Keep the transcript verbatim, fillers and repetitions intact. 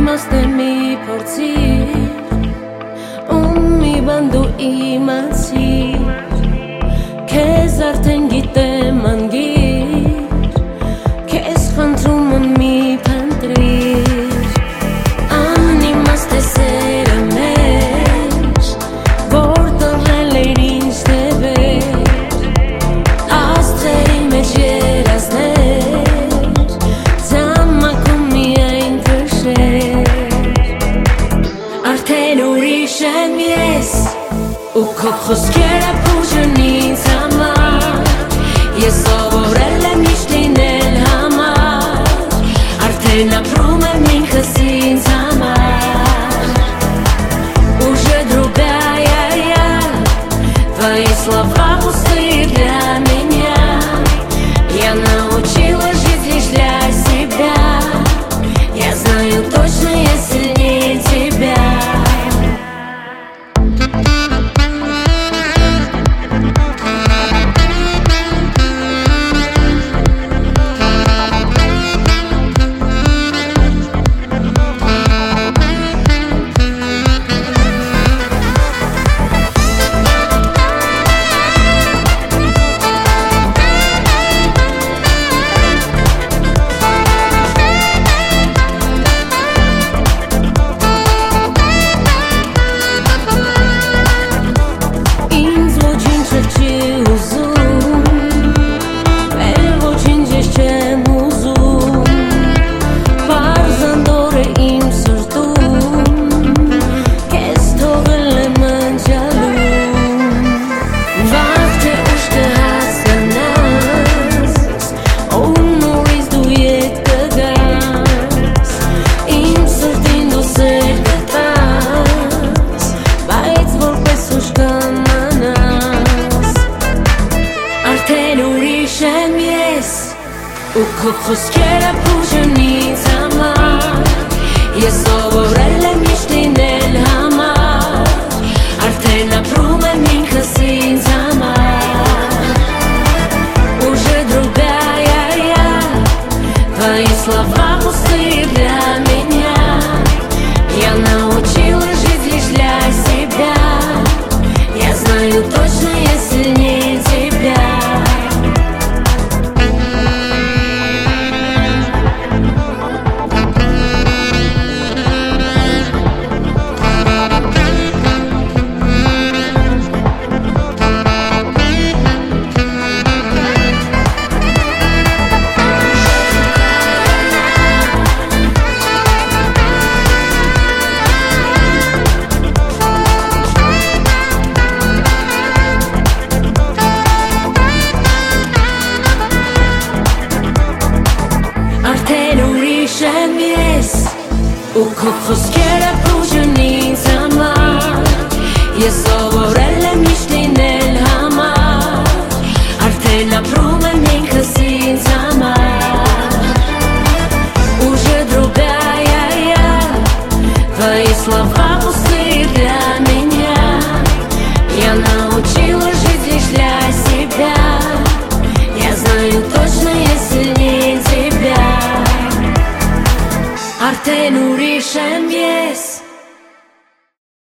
Անիմաստ է մի փորձիր ու մի բան դու իմացիր, քեզ արդեն գիտեմ անգիր, քեզ խնդրում եմ մի փնտրիր, անիմաստ է սերը մեջ, որ տղել էր ինձ տևեր, աստղերի մեջ երազներ, ձամակում միայն քշեր, արդեն ուրիշ եմ ես, ու քո խոսքերը բուժեն ինձ համար, ես սովորել եմ միշտ լինել համար, արդեն ապրում եմ ինքս ինձ համար, уже другая я, твои слова пустые для меня, я научилась жить лишь для себя, я знаю точно, я сильнее тебя. ու քո խոսքերը բուժեն ինձ համար, ես սովորել եմ միշտ լինել համար, արդեն ապրում եմ ինքս ինձ համար, уже другая я, твои слова пустые для меня, я научилась жить лишь для себя, я знаю точно, я сильнее тебя. ու քո խոսքերը բուժեն ինձ համար, ես սովորել եմ միշտ լինել համար, արդեն ապրում եմ ինքս ինձ համար, уже другая я, твои слова пустые для меня, я научилась жить лишь для себя, я знаю точно, я сильнее тебя. Արդեն ուրիշ եմ ես